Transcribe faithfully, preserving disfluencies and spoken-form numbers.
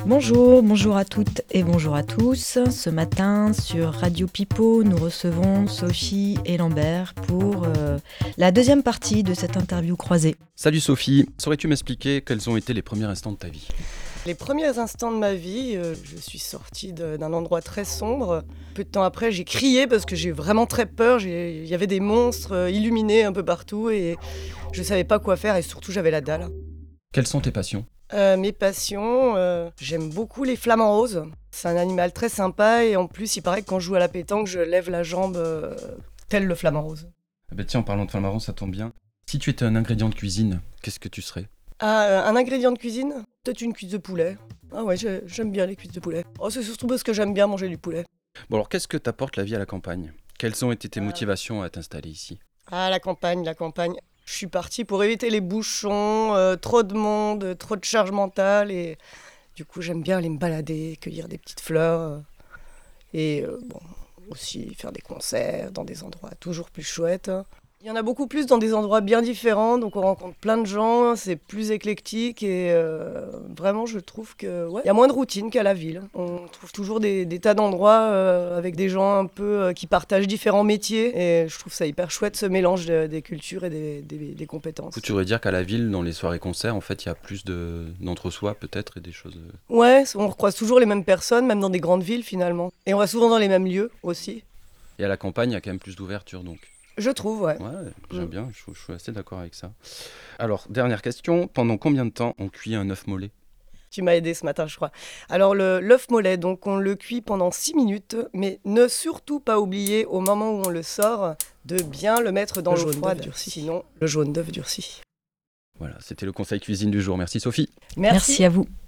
Bonjour, bonjour à toutes et bonjour à tous. Ce matin sur Radio Pipo, nous recevons Sophie et Lambert pour euh, la deuxième partie de cette interview croisée. Salut Sophie, saurais-tu m'expliquer quels ont été les premiers instants de ta vie ? Les premiers instants de ma vie, euh, je suis sortie de, d'un endroit très sombre. Peu de temps après, j'ai crié parce que j'ai eu vraiment très peur. Il y avait des monstres euh, illuminés un peu partout et je ne savais pas quoi faire et surtout j'avais la dalle. Quelles sont tes passions ? Euh, mes passions, euh, j'aime beaucoup les flamants roses. C'est un animal très sympa et en plus, il paraît que quand je joue à la pétanque, je lève la jambe euh, tel le flamant rose. Ah bah tiens, en parlant de flamant rose, ça tombe bien. Si tu étais un ingrédient de cuisine, qu'est-ce que tu serais ? Ah, euh, un ingrédient de cuisine ? Peut-être une cuisse de poulet. Ah ouais, j'ai- j'aime bien les cuisses de poulet. Oh, c'est surtout parce que j'aime bien manger du poulet. Bon alors, qu'est-ce que t'apporte la vie à la campagne ? Quelles ont été tes Ah. motivations à t'installer ici ? Ah, la campagne, la campagne. Je suis partie pour éviter les bouchons, euh, trop de monde, trop de charge mentale. Et du coup, j'aime bien aller me balader, cueillir des petites fleurs. euh, et euh, bon, aussi faire des concerts dans des endroits toujours plus chouettes. Il y en a beaucoup plus dans des endroits bien différents, donc on rencontre plein de gens, c'est plus éclectique et euh, vraiment je trouve que ouais, il y a moins de routine qu'à la ville. On trouve toujours des, des tas d'endroits euh, avec des gens un peu euh, qui partagent différents métiers et je trouve ça hyper chouette ce mélange de- des cultures et des, des- des compétences. Tu voudrais dire qu'à la ville, dans les soirées-concerts, en fait, il y a plus de... d'entre-soi peut-être et des choses... euh, Ouais, on recroise toujours les mêmes personnes, même dans des grandes villes finalement. Et on va souvent dans les mêmes lieux aussi. Et à la campagne, il y a quand même plus d'ouverture, donc... Je trouve, ouais. Ouais, j'aime Mm. bien, je, je suis assez d'accord avec ça. Alors, dernière question, pendant combien de temps on cuit un œuf mollet ? Tu m'as aidé ce matin, je crois. Alors, le, l'œuf mollet, donc on le cuit pendant six minutes, mais ne surtout pas oublier au moment où on le sort de bien le mettre dans Le l'eau jaune froide, d'œuf durci. sinon le jaune d'œuf durci. Voilà, c'était le conseil cuisine du jour. Merci Sophie. Merci à vous.